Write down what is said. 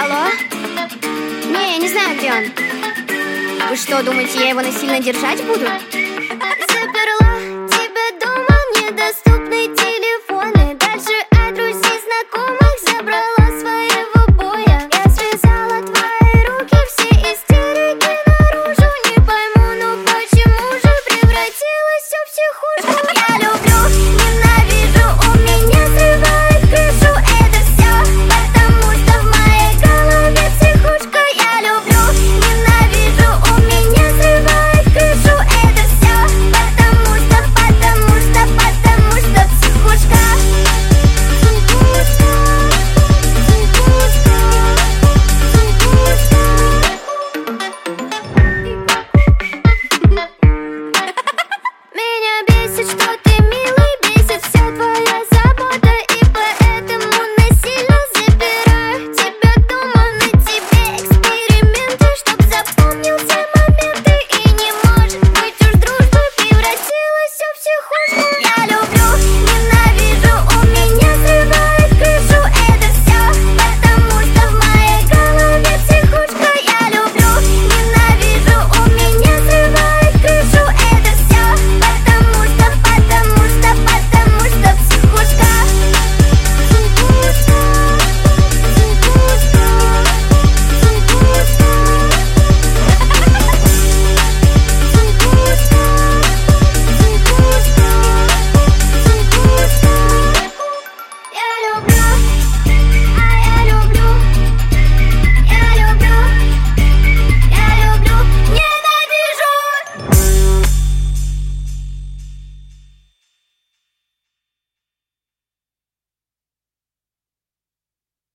Алло? Не, я не знаю, где он. Вы что, думаете, я его насильно держать буду? Заперла тебя дома, недоступны телефоны. Дальше от друзей, знакомых забрала.